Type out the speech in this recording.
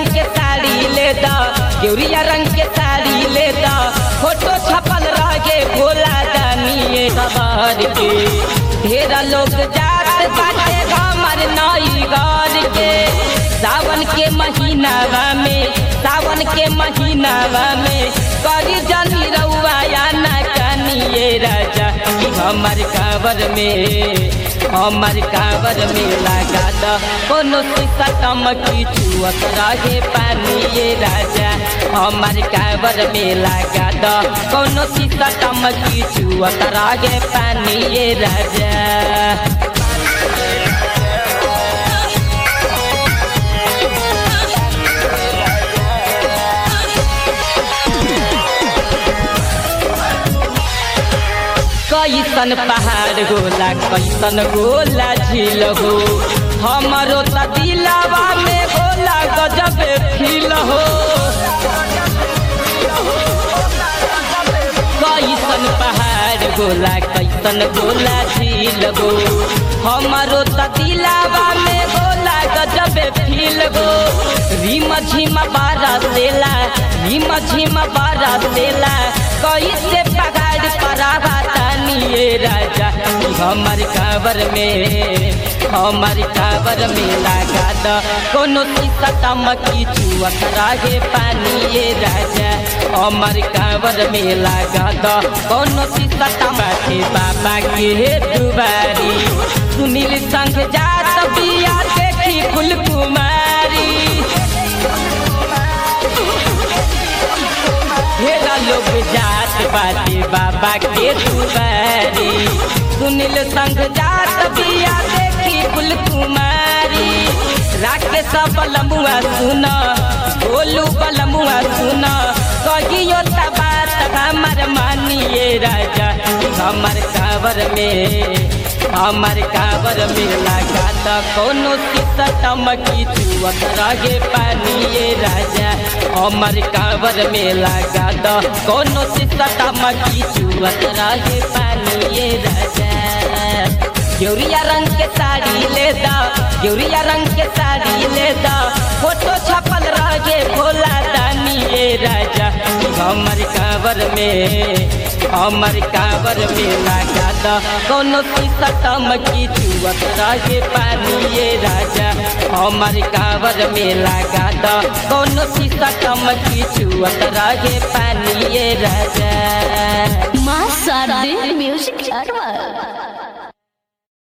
के साड़ी ले दा, गेउरिया रंग के साड़ी ले दा, फोटो छपल रहे भोला दानिए सवार के। ढेरा लोग जात बाटे हमर नई घर के, सावन के महीनावा में, सावन के महीनावा में करी जनी रउआ या ना कानिए राजा। हमर कांवर में, हमर कांवर में लगा द कोनो शीशा टमकी चुअत रहे पानी राजा। हमर कांवर में लगा द कोनो शीशा टमकी चुअत रहे पानी राजा। कैसन पहाड़ होला, कैसन गोला झील हो, हमारो त दिलवा में गोला गजब फील हो। कैसन पहाड़ गोला, कैसन गोला झील हो, हमारो त दिलवा में गोला गजब फील हो। रिम झिम बारा सेला, रिम झिम बारा सेला, कैसे पहाड़ परावा तानिए राजा। हमर कांवर में, हमर कांवर में लगा द कोनो शीशा टमकी चुअत रहे पानी राजा। हमर कांवर में लगा द कोनो शीशा टमकी बाबा के दुबारी। सुनील संग जात बिया देखी फुल कुमारी, ढेरा लोग जात बाटे बाबा के दुबारी। सुनील संग जात बिया देखी फुल कुमारी। राकेश बलमुआ सुन, बोलू बलमुआ सुन, कहियो त बात हमर मानिए राजा। हमर कांवर में, हमर कांवर में लगा द कोनो शीशा टमकी चुअत रहे पानी राजा। हमर कांवर में लगा द कोनो शीशा टमकी चुअत रहे पानी राजा। गेउरिया रंग के साड़ी ले दा, गेउरिया रंग के साड़ी ले दा, फोटो छपल रहे भोला दानिए राजा। हमर कांवर में, हमर कांवर में लगा द कोनो शीशा टमकी चुअत रहे पानी राजा। हमर कांवर में लगा द कोनो शीशा टमकी चुअत रहे पानी राजा। मां शारदे म्यूजिक